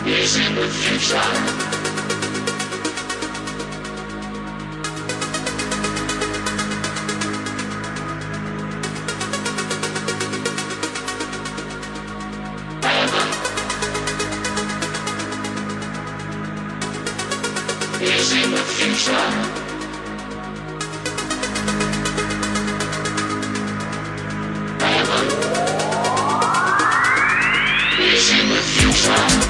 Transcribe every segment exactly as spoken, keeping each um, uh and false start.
is in the future. Is in the future. Heaven is in the future.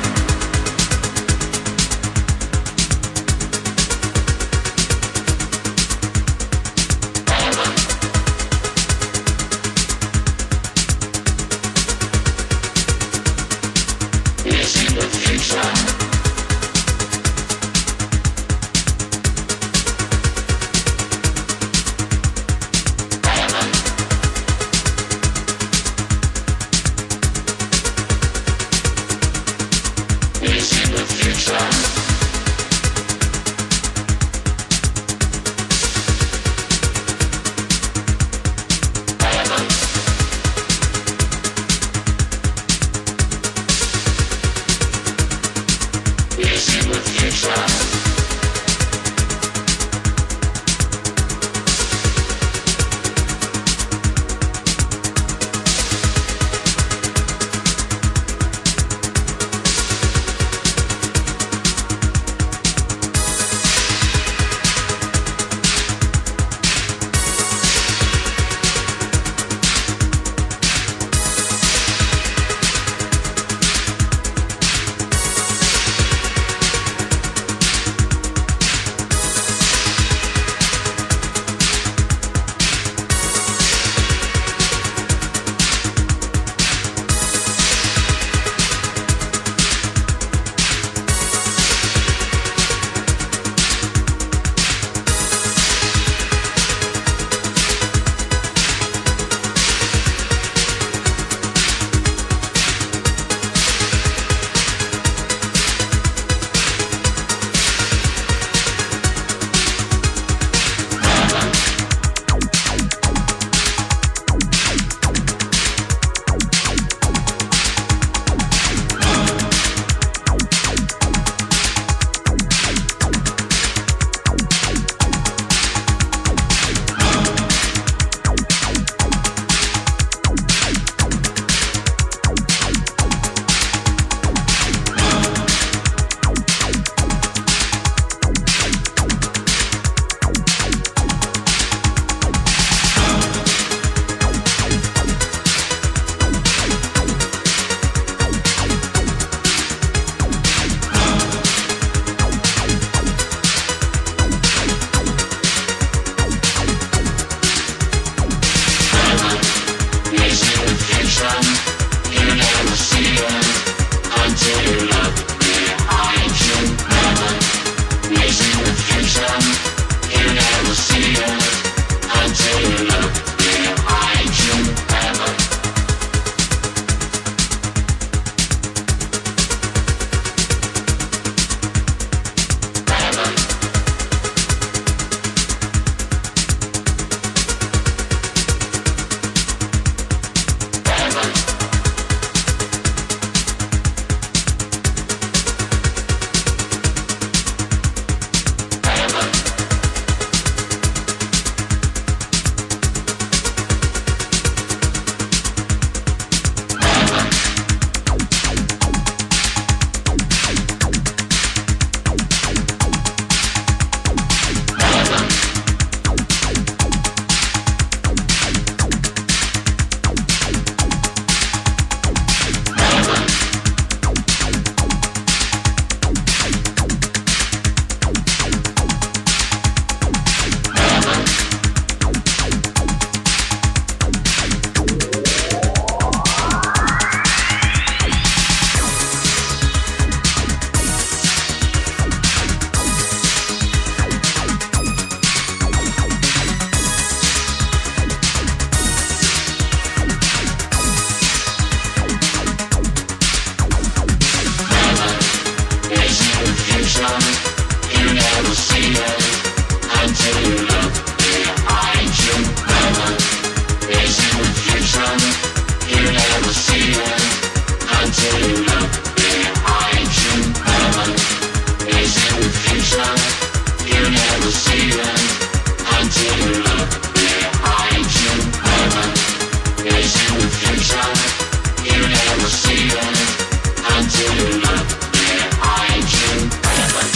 future. You never see it until you look behind you. Heaven.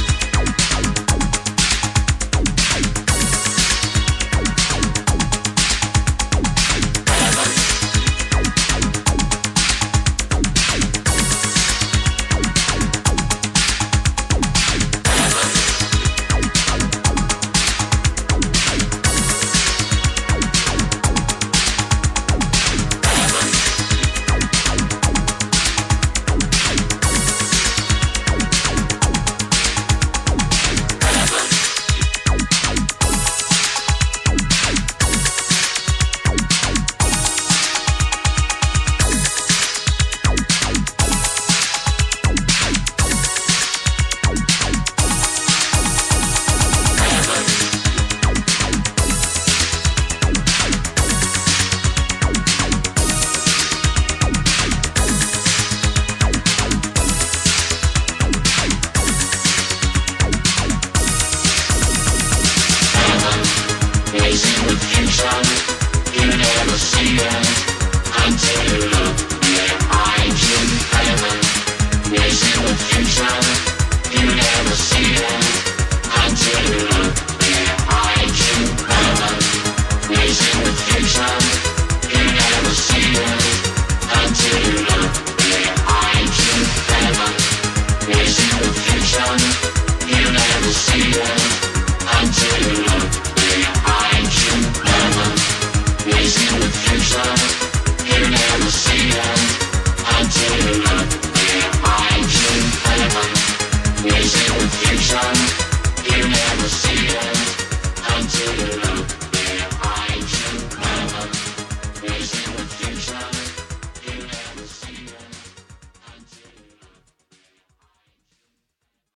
Facing the future, you never see it until you look behind you. Heaven. Facing the future, you never see it until you look behind you. Heaven. Facing the future, you never see it until you look behind you. Heaven. Facing the future, you never see it until you look behind you. Heaven. Facing the future, you never see it until you look behind you. Heaven. Facing the future, you never see it.